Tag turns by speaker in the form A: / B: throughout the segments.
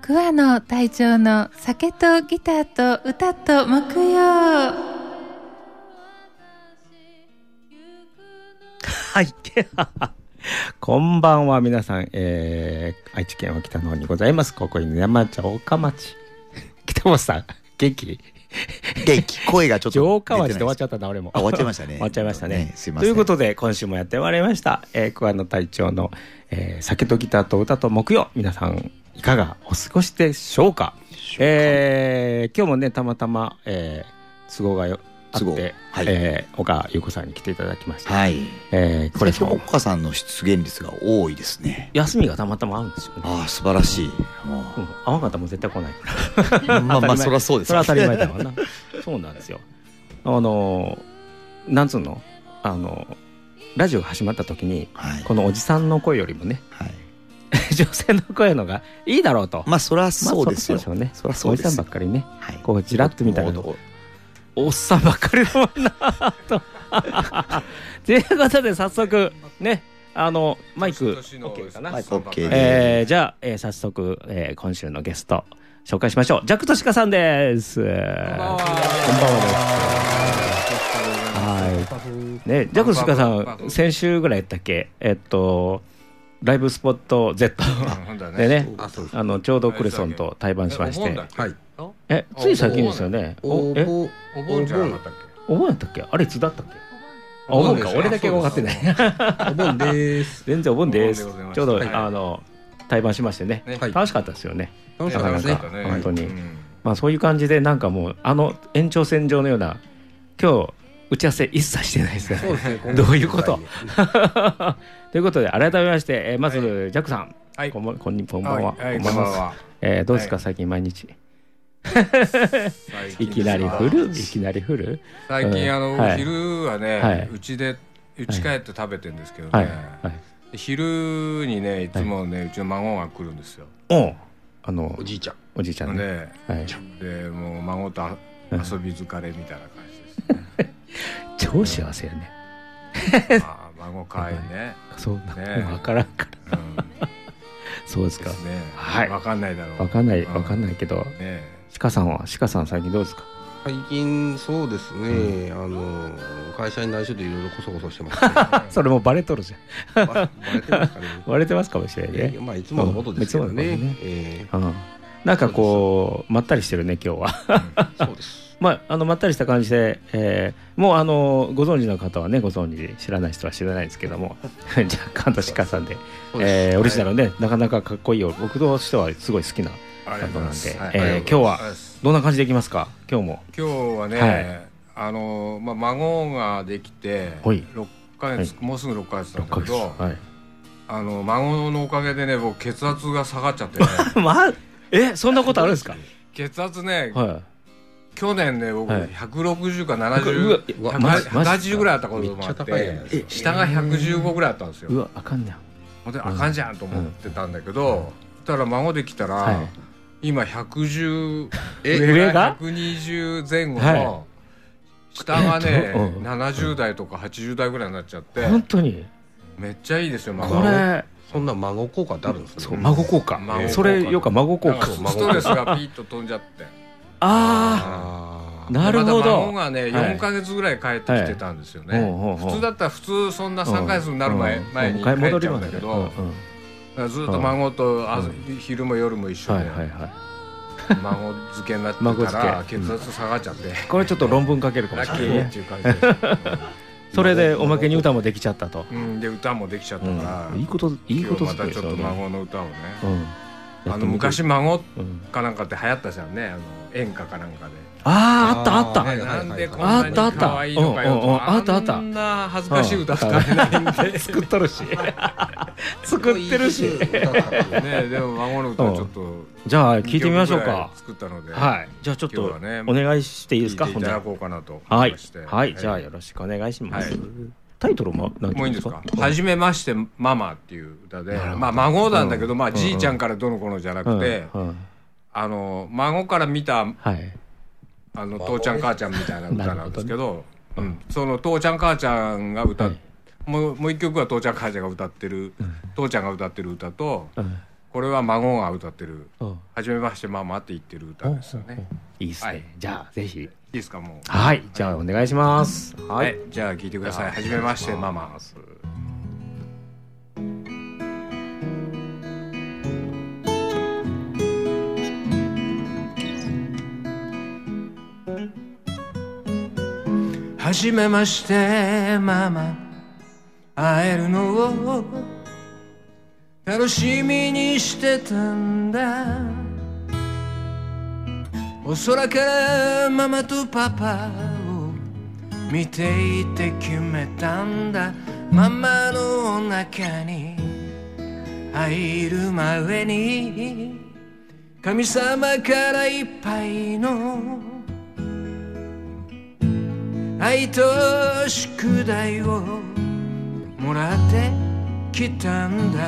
A: 桑野隊長の酒とギターと歌と木曜。
B: はい。こんばんは皆さん、愛知県は北の方にございます。ここに山町大町。北本さん、元気？
C: 元気。声がちょっと
B: 城下町で終わっちゃったな俺も。
C: 終わっちゃいましたね。
B: 終わっちゃいましたね。
C: すいません。
B: ということで今週もやってまいりました。桑野隊長の、酒とギターと歌と木曜。皆さんいかがお過ごしでしょうか？今日もねたまたま、都合があって、はい、岡優子さんに来ていただきました。はい。
C: これ岡さんの出現率が多いですね。
B: 休みがたまたま合うんですよね。
C: ああ素晴らしい。
B: 合わなかったらもう絶対来ないから。
C: まあそりゃそうです。
B: それは当たり前だわな。そうなんですよ。なんつうのラジオが始まった時に、はい、このおじさんの声よりもね、はい、女性の声のがいいだろうと。
C: まあそりゃそうですよ。
B: そうでしょうね。
C: そりゃそうです。
B: おじさんばっかりね、はい、こうちらっと見たらおっさんばっかりだもんなと。ということで早速ねマイク OK かな。
C: マイク OK で、
B: じゃあ、早速、今週のゲスト紹介しましょう。ジャクトシカさんです。こんばんはです。はい。ね、ジャクトシカさん先週ぐらいやったっけ？ライブスポット Z でね、ちょうどクレソンと対バンしまして、つい最近ですよね。
D: お盆じゃなかったっけ？
B: お盆やったっけ？あれいつだったっけ？お盆か、俺だけ分かってない。
D: お盆です。
B: 全然お盆です。ちょうど対バンしましてね、楽しかったですよね。
D: 楽しかったですね。
B: 本当に。まあそういう感じでなんかもう延長線上のような今日打ち合わせ一切してないですね。どういうこと？ということで改めまして、まずジャックさん、こんばんは。どうですか最近毎日？いきなり降る？
D: 最近昼はねうち帰って食べてるんですけどね。昼にねいつもねうちの孫が来るんですよ。
C: おじいちゃん
D: ね。でもう孫と遊び疲れみたいな感じですね。
B: 超幸せやね。
D: 孫かわいいね。
B: そうなの分からんから。そうですか。
D: はい。分かんないだろう。
B: 分かんないけど。鹿さん最近どうですか？
E: 最近そうですね。会社に内緒でいろいろこそこそしてます。
B: それもバレとるじゃん。
E: バレてますかね。
B: バレてますかもしれないね。
E: まあいつものことですよね。
B: なんかこうまったりしてるね今日は。
E: そうです。
B: まったりした感じで、もうご存知の方はねご存知、知らない人は知らないですけども、じゃあ関東鹿さんで、オリジナルねなかなかかっこいいよ。僕としてはすごい好きなバンドなんで、今日はどんな感じでいきますか？今日
D: はね、孫ができて6ヶ月、もうすぐ6ヶ月なんだけど、孫のおかげでね僕血圧が下がっちゃってね。
B: そんなことあるんですか？
D: 血圧ね、去年ね僕160か70、180ぐらいあったこともあって、下が115ぐらいあったんですよ。
B: うわあかんねん。
D: あかんじゃんと思ってたんだけど、そしたら孫できたら今110、上が120前後の下がね70代とか80代ぐらいになっちゃって、
B: 本当に
D: めっちゃいいですよ。
E: これそんな孫効果ってあるんですか？
B: 孫効果、それよか孫効果。
D: ストレスがピッと飛んじゃって、
B: なるほど。
D: 孫がね4ヶ月ぐらい帰ってきてたんですよね。普通だったらそんな3ヶ月になる前に帰っちゃうんだけど、ずっと孫と昼も夜も一緒で孫漬けになってたら血圧下がっちゃって、
B: これちょっと論文書けるかもしれないね。それでおまけに歌もできちゃったと。
D: で歌もできちゃったから、
B: いいこと
D: またちょっと孫の歌をね、昔孫かなんかって流行ったじゃんね、演歌かなんかで。
B: あった
D: なんでこんなに可愛いのかよと。あんな恥ずかしい歌歌えないんで。
B: 作っとるし作ってるし
D: ね。でも孫の歌ちょっと
B: じゃあ聞いてみましょうか。
D: 作ったので、
B: じゃあちょっとお願いしていいですか？
D: 聞いていただこうかなと
B: 思いまして。はい、じゃあよろしくお願いします。タイトルも何て言うんですか？
D: はじめましてママっていう歌で、孫なんだけどじいちゃんからどの子のじゃなくて、孫から見た父ちゃん母ちゃんみたいな歌なんですけど、その父ちゃん母ちゃんが歌っもう一曲は父ちゃん母ちゃんが歌ってる、父ちゃんが歌ってる歌と、 これは孫が歌ってるはじめましてママって言ってる歌ですよね。
B: いいですね。じゃあぜひいい
D: ですか。もう
B: はい、じゃあお願いします。
D: はい、じゃあ聞いてください。はじめましてママ。はじめましてママ、会えるのを楽しみにしてたんだ。お空からママとパパを見ていて決めたんだ。ママの中に入る前に神様からいっぱいの愛と宿題をもらってきたんだ。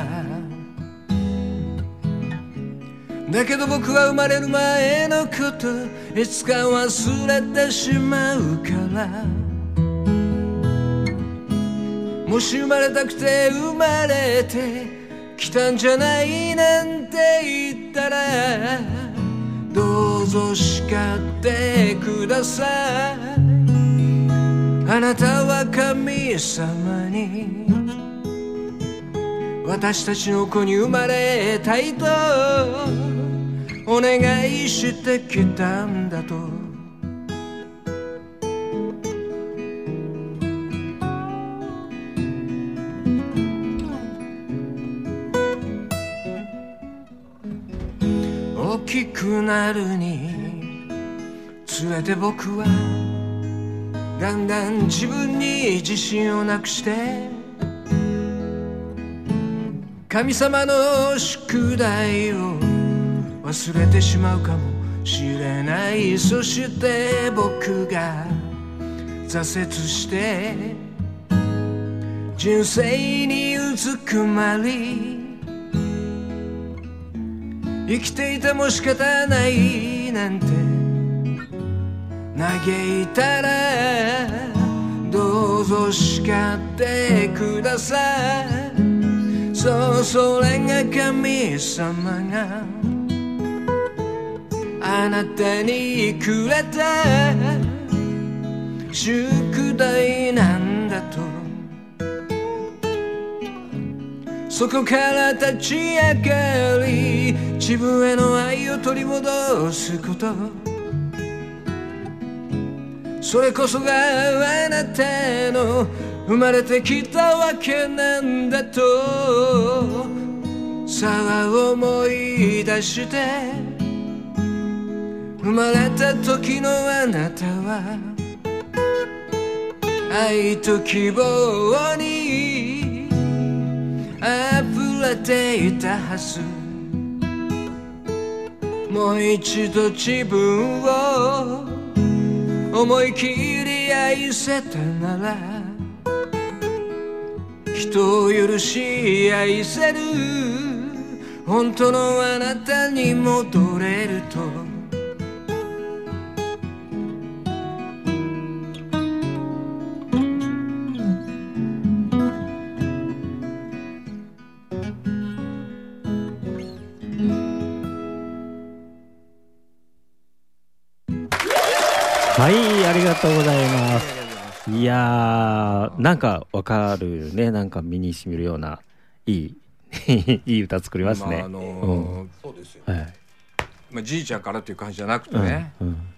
D: だけど僕は生まれる前のこといつか忘れてしまうから、もし生まれたくて生まれてきたんじゃないなんて言ったら、どうぞ叱ってください。あなたは神様に私たちの子に生まれたいとお願いしてきたんだと。大きくなるにつれて僕はだんだん自分に自信をなくして、神様の宿題を忘れてしまうかもしれない。そして僕が挫折して人生にうずくまり、生きていても仕方ないなんて嘆いたら、どうぞ叱ってください。そう、それが神様があなたにくれた宿題なんだと。そこから立ち上がり自分への愛を取り戻すこと、それこそがあなたの生まれてきたわけなんだとさあ思い出して、生まれた時のあなたは愛と希望に溢れていたはず。もう一度自分を思い切り愛せたなら、人を許し愛せる本当のあなたに戻れると。
B: はい、ありがとうございます。いやー、なんかわかるね。なんか身に染みるようないいいい歌作りますね。
E: そうですよ、
B: はい。
D: じいちゃんからっていう感じじゃなくてね、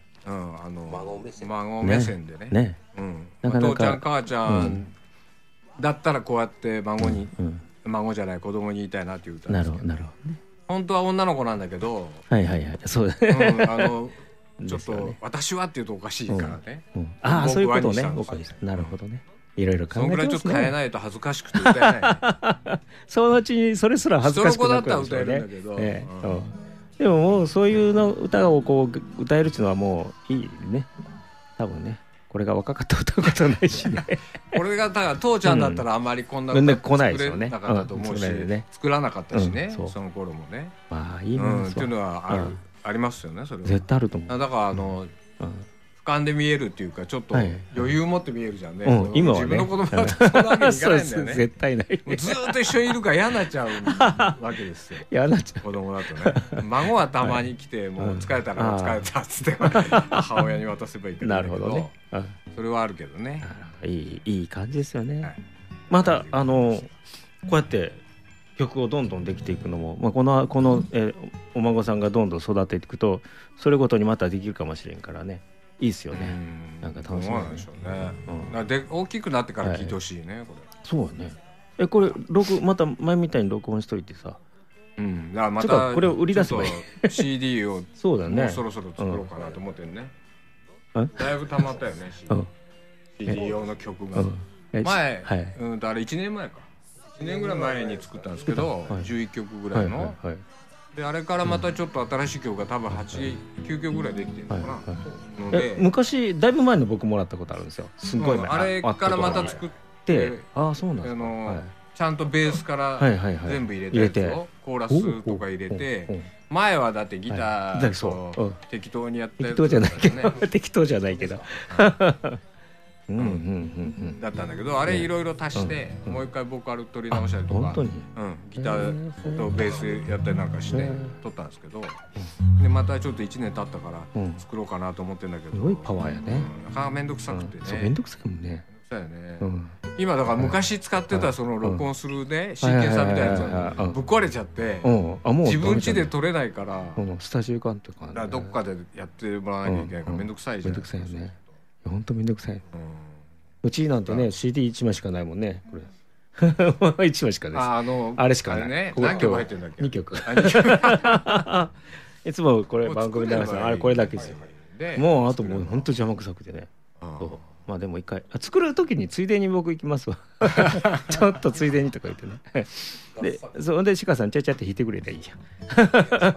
D: 孫目線でね。父ちゃん母ちゃんだったらこうやって孫に、孫じゃない子供に言いたいなっていう歌ですけど、なるほどね。本当は女の子なんだけど、
B: はいはいはい、そうだね。
D: ちょっと私はって言うとおかしいからね。
B: ああ、そういうことね。なるほどね。いろいろ考えてますね。そのぐらい
D: ちょっと変えないと恥ずかしくて歌えない。
B: そのうちにそれすら恥ずかしくなくなるんですよね。
D: 人の子だったら歌えるんだけど。
B: でももうそういうの歌をこう歌えるっていうのはもういいね。多分ね。これが若かったら歌うことないしね。
D: これがだから父ちゃんだったらあんまりこんな歌作れなかったと思うし、作らなかったしね。その頃もね。まあいいなっていうのはありますよね。それは
B: 絶対あると思う。
D: だから深俯瞰で見えるっていうかちょっと
B: はい
D: 余裕持って見えるじゃんね、
B: 今はね
D: 自分の子供だとそんなわけにいかないんだよね
B: 絶対ない
D: もうずーっと一緒にいるから嫌になっちゃうわけですよ
B: 嫌になっちゃ
D: 子供だとね孫はたまに来て、もう疲れたから疲れたっつって母親に渡せばいいけど
B: なるほどね。
D: それはあるけどね、
B: いい感じですよね、
D: はい
B: またこうやって曲をどんどんできていくのも、まあ、この、お孫さんがどんどん育てていくとそれごとにまたできるかもしれんからね、いいですよね。なんか楽しみ、
D: そうなんでしょうね、で大きくなってから聴いてほしいね、これ。
B: そうね。これまた前みたいに録音しといてさ、
D: だからま
B: ちょったとこれを売り出せばいい。
D: ちょっと CD を
B: そうだね。
D: もうそろそろ作ろうかなと思ってるね、だいぶ溜まったよね、CD 用の曲が、前、あれ1年前か1年ぐらい前に作ったんですけど、11曲ぐらいの、であれからまたちょっと新しい曲が多分8、9曲ぐらいできてるのかな、ので
B: 昔だいぶ前の僕もらったことあるんですよ。すごい前、
D: あれからまた作って、
B: そうなんですか。
D: ちゃんとベースから全部入れたやつをコーラスとか入れて、前はだってギターと適当にやったやつだった
B: ないけど
D: だったんだけど、あれいろいろ足してもう一回ボーカル取り直したりとか、ギターとベースやったりなんかして撮ったんですけど、でまたちょっと1年経ったから作ろうかなと思ってんだけど、
B: すごいパワーやね。
D: なかなか面倒くさくてね。
B: 面倒くさいもんね。
D: そうやね。今だから昔使ってたその録音するねシーケンサーみたいなやつがぶっ壊れちゃって自分家で撮れないから、
B: スタジオ館とか
D: どっかでやってもらわなきゃいけないから面倒くさいじゃん。
B: 面倒くさいよね。本当面倒くさい。うちなんてね CD1 枚しかないもんね、これ。1枚しかないです。あれしかない。
D: 何曲入ってんだっけ。
B: 2曲。いつもこれ番組で流すのあれこれだけですよ。もうあともう本当邪魔くさくてね。まあでも一回作る時についでに僕行きますわ。ちょっとついでにとか言ってね。でそれでシカさんちゃちゃって弾いてくれりゃいいや。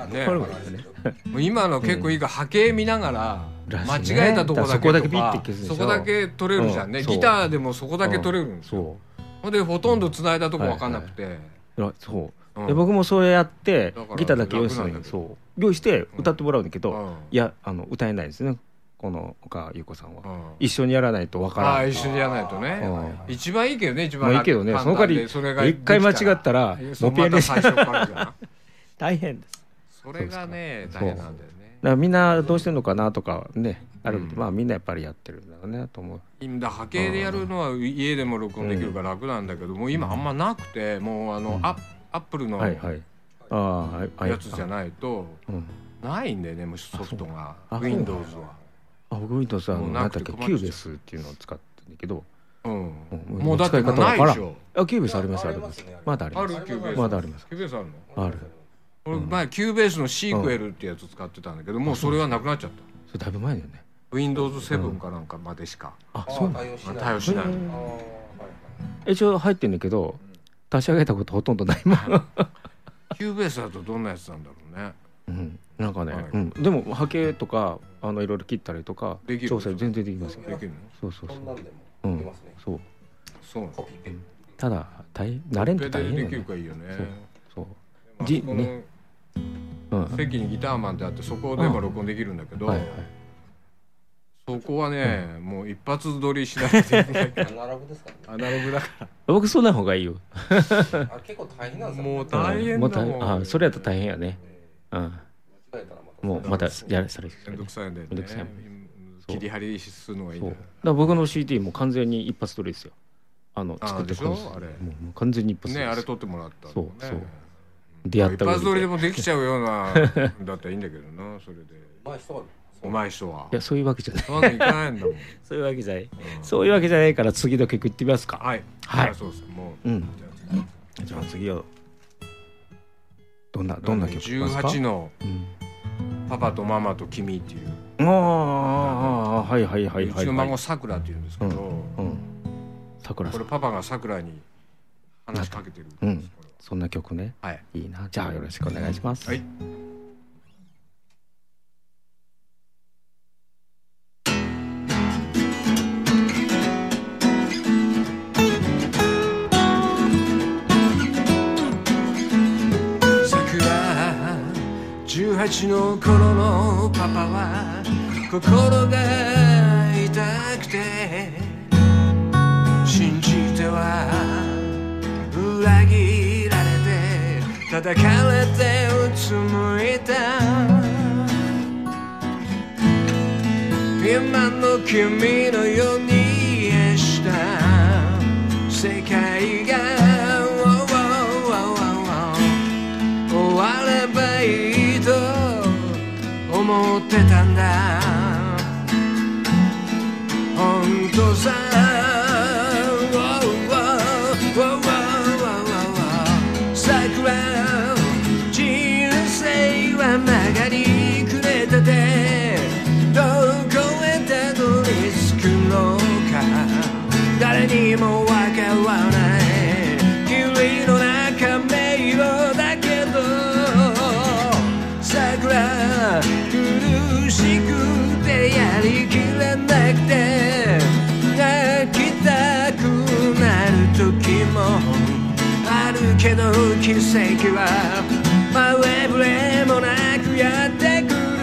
D: 今の結構いいから波形見ながら間違えたとこだけとかそこだけ取れるじゃんね。ギターでもそこだけ取れるんですよ。でほとんと繋いだとこ分かんなくて、
B: そうで僕もそれやってギターだけ用意するのに用意して歌ってもらうんだけど、いや歌えないですね。この岡優子さんは一緒にやらないとわからない。
D: 一緒にやらないとね。一番いいけどね、一番
B: いいけどね。その代わり一回間違ったらもうピアノ
D: 最初からじゃん。
B: 大変です。
D: それがね大変なんだよね。
B: だからみんなどうしてんのかなとかねあるんで、まあみんなやっぱりやってるんだろうねと思う。
D: 波形でやるのは家でも録音できるから楽なんだけど、もう今あんまなくて、もうアップルのやつじゃないとないんだよね、もうソフトが Windows は。
B: 僕Windowsは何だっけキューベースっていうのを使ってるんだけど、
D: もうだってないでしょ。
B: キューベースありますあります。まだあります。まだあります。
D: キューベースあるの？
B: ある。
D: 俺前キューベースのシークエルってやつ使ってたんだけど、もうそれはなくなっちゃった。
B: それだいぶ前だよね。
D: Windows 7かなんかまでしか
B: そう
D: 対応しない。
B: 一応入ってんだけど立ち上げたことほとんどないもん。
D: キューベースだとどんなやつなんだろうね。
B: なんかね、でも波形とかいろいろ切ったりとか調整全然できますよ。
D: できる
B: の？そう。
D: そう。
B: ただ慣れんと大変だよね。
D: できるかいいよね。
B: そう。
D: 席にギターマンってあってそこでも録音できるんだけど、そこはねもう一発撮りしないといけないから。アナログですからね。アナログだから。
B: 僕そんな方がいいよ。
E: 結構大変なんですよ。
D: もう大変だもん。
B: それやったら大変やね。もうまたやらされる。
D: めんどくさいんだよね。切り張りするのがいいんだよ。だか
B: ら僕の CD も完全に一発撮りですよ。作って
D: でしょあれ。
B: もう完全に一発撮り。
D: ねあれ撮ってもらった。
B: そう。出会った
D: 一発撮りでもできちゃうようなだったらいいんだけどな、それで。うまい人は。
B: いやそういうわけじゃない。
D: そういうわけいかないんだもん。
B: そういうわけじゃない。そういうわけじゃないから次の曲いってみますか。
D: はい。そうです。もう。
B: じゃあ次はどんな曲ですか
D: ？18のパパとママと君っていう。
B: はい。
D: うちの孫さくらっていうんですけど、
B: さくらさん。
D: これパパがさくらに話しかけてる。
B: そんな曲ね。いいな。じゃあよろしくお願いします。
D: はい。18の頃のパパは心が痛くて信じては裏切られて叩かれてうつむいた今の君のようにした世界が終わればいいと思ってたんだ本当さ桜人生は曲がりくれててどこへたどり着くのか誰にもわからない霧の中迷路だけど桜苦しくてやりきれなくて泣きたくなる時もあるけど奇跡は前触れもなくやってくる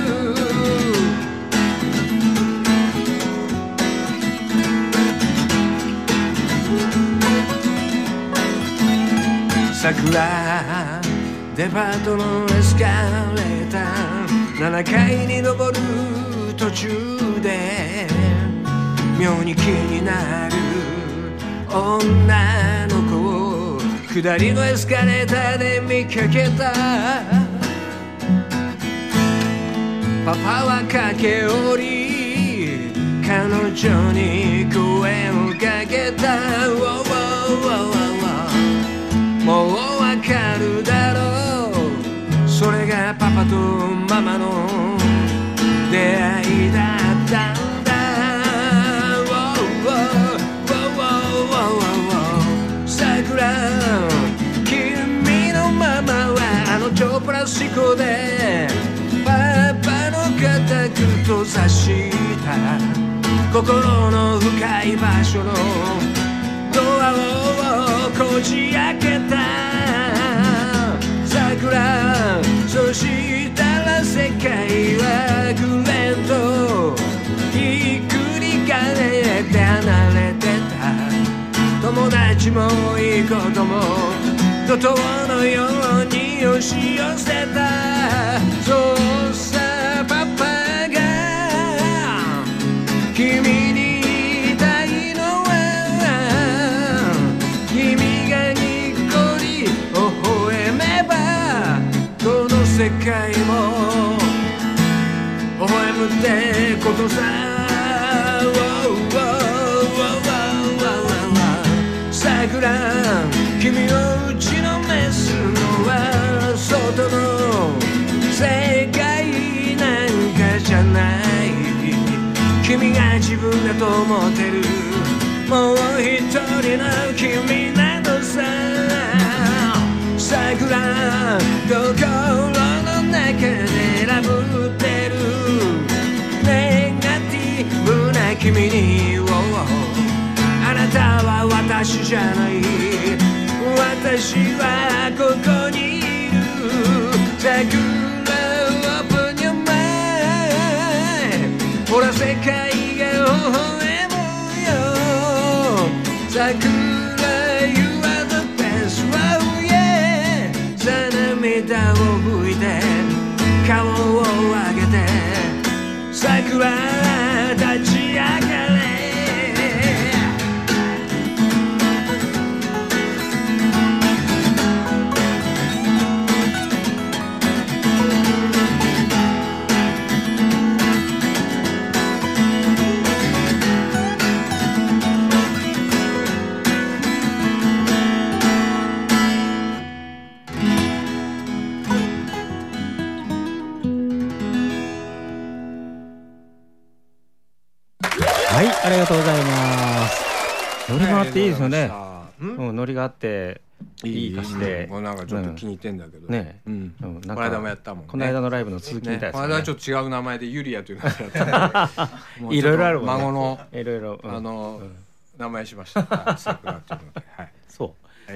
D: 桜デパートのエスカレーター7階に登る途中で妙に気になる女の子を下りのエスカレーターで見かけたパパは駆け下り彼女に声をかけたもうわかるだろうそれがパパとママの出会いだったんだ桜君のママはあの超プラスチコでパパの肩ぐっと刺した心の深い場所のドアをこじ開けた桜そしたら世界はぐれんとひっくり返って離れてた友達もいいことも怒涛のように押し寄せたそうさパパが君に世界も微笑むってことさ桜君を打ちのめすのは外の世界なんかじゃない君が自分だと思ってるもう一人の君なのさ桜心の中でラブってるネガティブな君にあなたは私じゃない私はここにいる桜 Open your mind ほら世界が微笑むよ桜 You are the best wow yeah さあ涙を拭いて顔を上げて桜立ち上がれ
B: はい、ありがとうございます。ノリがあっていいですよね。ノリがあっていい歌詞で、
D: もうなんかちょっと気に入ってんだけど
B: ね。こ
D: の間もやったもんね。
B: この間のライブの続きみたいですね。
D: この間はちょっと違う名前でユリアという名前だった。
B: いろいろあるもんね。
D: 孫の
B: いろいろ
D: 名前しました。桜っていうので、はい。
B: そう。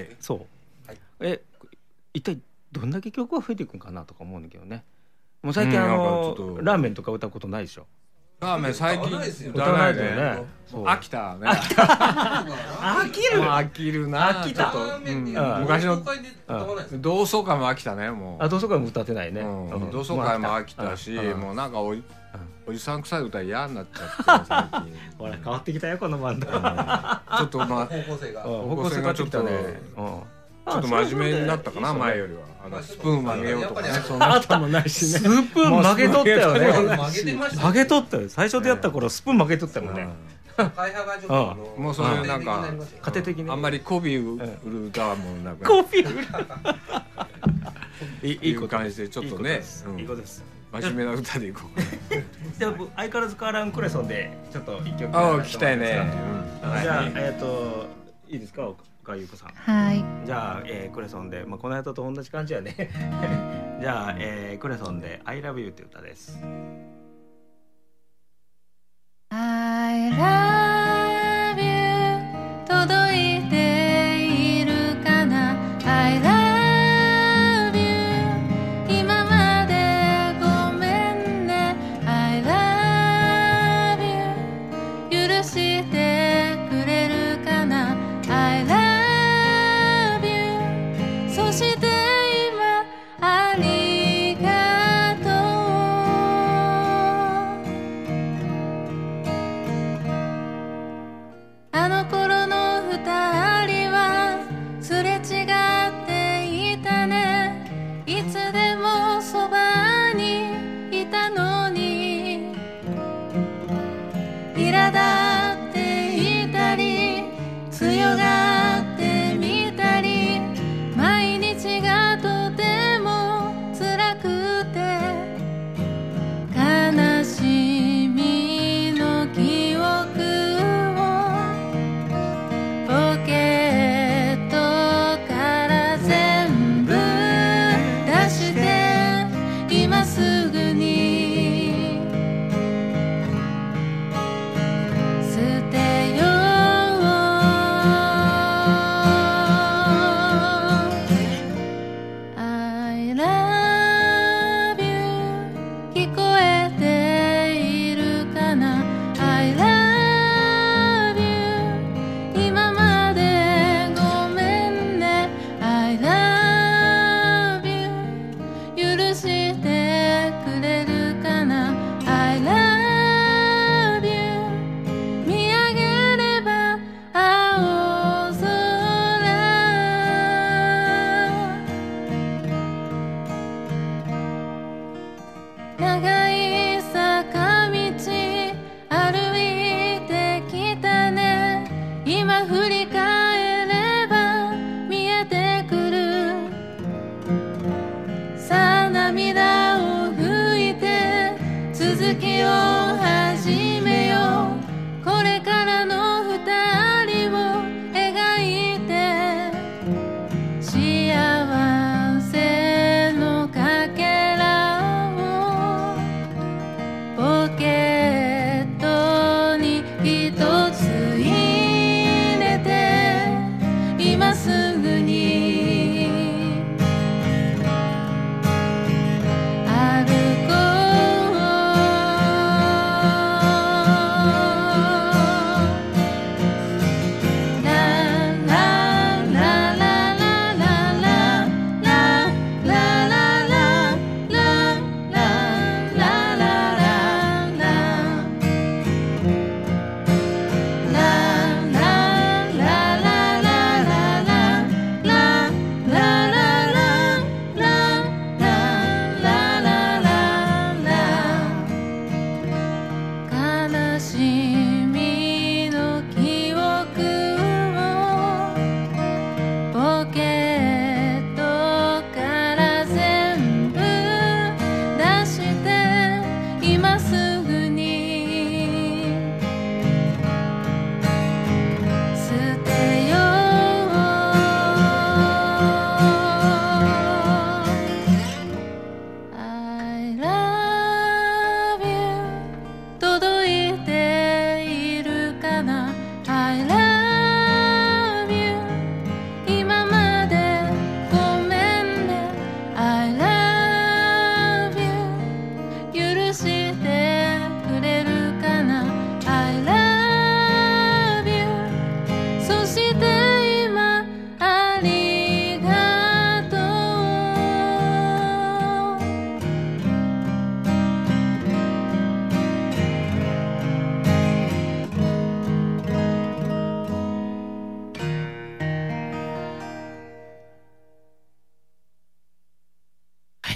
B: そう。一体どんだけ曲が増えていくんかなとか思うんだけどね。 もう最近ラーメンとか歌うことないでしょ。
D: ラーメン最近
B: 歌わないでね。
D: 飽きたね。
B: 飽
D: きるな。
B: 飽きた。
D: 昔の同窓会も飽きたねもう。
B: 同窓会も歌ってないね。
D: 同窓会も飽きたし、もうなんかおじさん臭い歌嫌になっちゃって最近。
B: ほら変わってきたよこのバンド。ちょ
D: っとまあ方向性がちょっとね。ちょっと真面目になったかな前よりは。スプーン曲げようとかね、そんな歌もないしね。
B: スプーン曲げとったよね。曲げとったよ。最初でやった頃スプーン曲げとったもんね。
D: もうそういうなんか
B: 家庭的に
D: あんまり媚び売る歌はもうなく
B: 媚び売る
D: いい感じでちょっとね、
B: いいことです。
D: 真面目な歌でいこう。
B: じゃあ相変わらずカーランクレソンでちょっと一曲
D: 聞きたいね。
B: じゃあいいですか岡優子さん。
A: はい。
B: じゃあクレソンでこの間と同じ感じやね。じゃあクレソンで I love you って歌です。
A: I love you 届いているかな I love you 今までごめんね I love you 許してくれるかな I love you そして今ありがとうあの頃の二人はすれ違っていたねいつでもそばにいたのに苛立ってい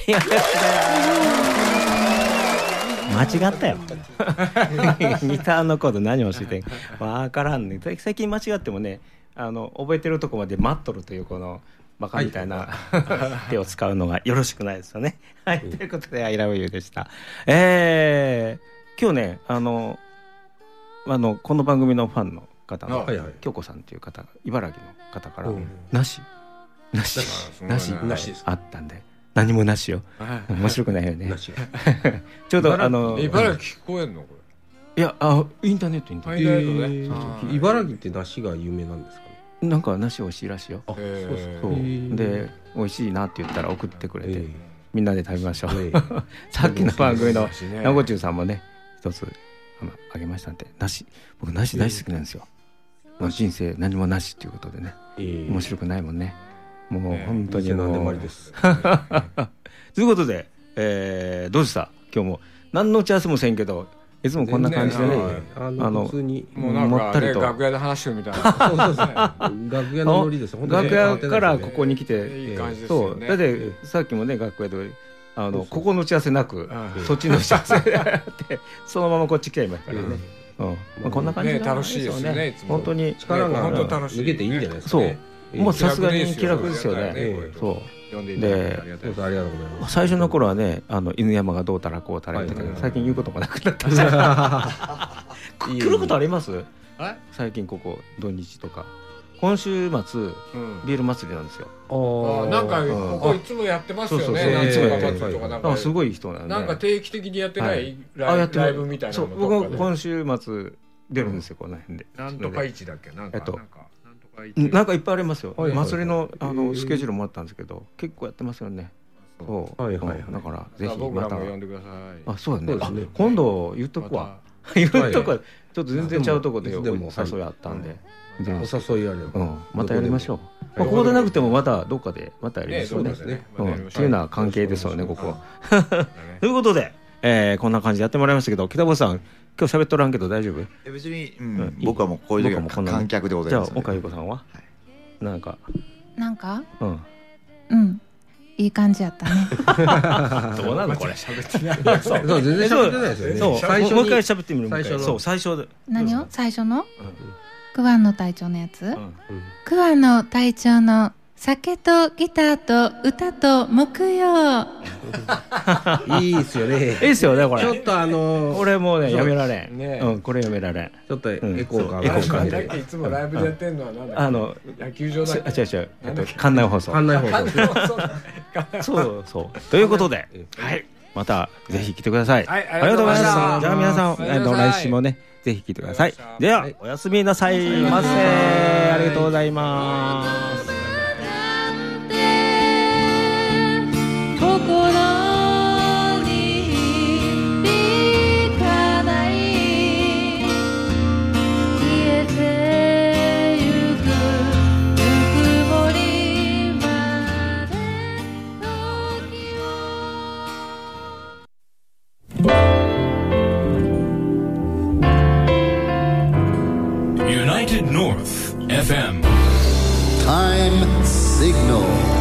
B: 間違ったよギターのコード何を教えてんか分からんね。最近間違ってもね覚えてるとこまで待っとるというこのバカみたいな、手を使うのがよろしくないですよね。はい、ということで I love you でした。今日ねこの番組のファンの方の京子さんという方、茨城の方からなしあったんで、何もなしよ。面白くないよね。ちょうど
D: 茨城聞こえんのこ
B: れ。いやインターネット
E: ね。茨城って梨が有名なんですかね。
B: なんか梨美味しいらしいよ。そうで美味しいなって言ったら送ってくれて、みんなで食べましょう。さっきの番組のなごちゅうさんもね一つあげましたんで、梨僕梨大好きなんですよ。人生何もなしっていうことでね、面白くないもんね。もう本当に
E: 何でもありです。
B: ということで、どうした今日も何の打ち合わせもせんけど、いつもこんな感じでね、
E: 普通に
D: もうなんかね楽屋で話してるみたいな。
E: 楽屋のノリです。
B: 楽屋からここに来て、
D: いい感じですよね。
B: だってさっきもね楽屋でここの打ち合わせなくそっちの打ち合わせでってそのままこっち来ちゃいますからね。こんな感じで
D: 楽しいですよね。
B: 本当に
E: 力が抜けていいんじゃないですか。
B: もうさすがに気楽ですよね。そうで最初の頃はね犬山がどうたらこうたら言ってたけど、最近言うこともなくなった来ることあります？最近ここ土日とか今週末ビール祭りなんですよ。
D: なんかここいつもやってますよね。なんとか祭りとかなんか
B: すごい人なんで、
D: なんか定期的にやってないライブみたいなの。
B: 僕今週末出るんですよ、この辺で。
D: なんとか市だっけ、なんか
B: なんかいっぱいありますよ。祭りのスケジュールもあったんですけど、結構やってますよね。そう、だからぜひまた。
D: 呼んでください。
B: あ、そうだね。今度言っとくわ。言っとくわ。ちょっと全然ちゃうとこでお誘いあったんで。
E: お誘いあれば。
B: またやりましょう。ここでなくてもままたどっかでまたやりましょうね。っていうのは関係ですよね、ここ。ということでこんな感じでやってもらいましたけど、北坊さん今日喋っとらんけど大丈夫？
C: 別に僕はもうこういう時は観客でございます。
B: じゃあ岡優子さんはなんか
A: いい感じやったね。
B: どうなのこれ？
E: 喋ってない。そう全然喋ってないですよね。
B: 最初もう一回喋ってみる。そう最初で。
A: 何を？最初の？桑野隊長のやつ？桑野隊長の酒とギターと歌と木曜。
E: いいっすよね。
B: いいっすよねこれ。
E: ちょっと
B: これもうねやめられん。これやめられん。
E: ちょっとエコーが
D: だっていつもライブでやってんのはなんだっけ？野球場だっけ？
B: 違う館内放送。そうということで、はいまたぜひ来てください。ありがとうございます。じゃあ皆さん来週もねぜひ来てください。ではおやすみなさいませ。ありがとうございます。
F: United North FM
C: Time Signal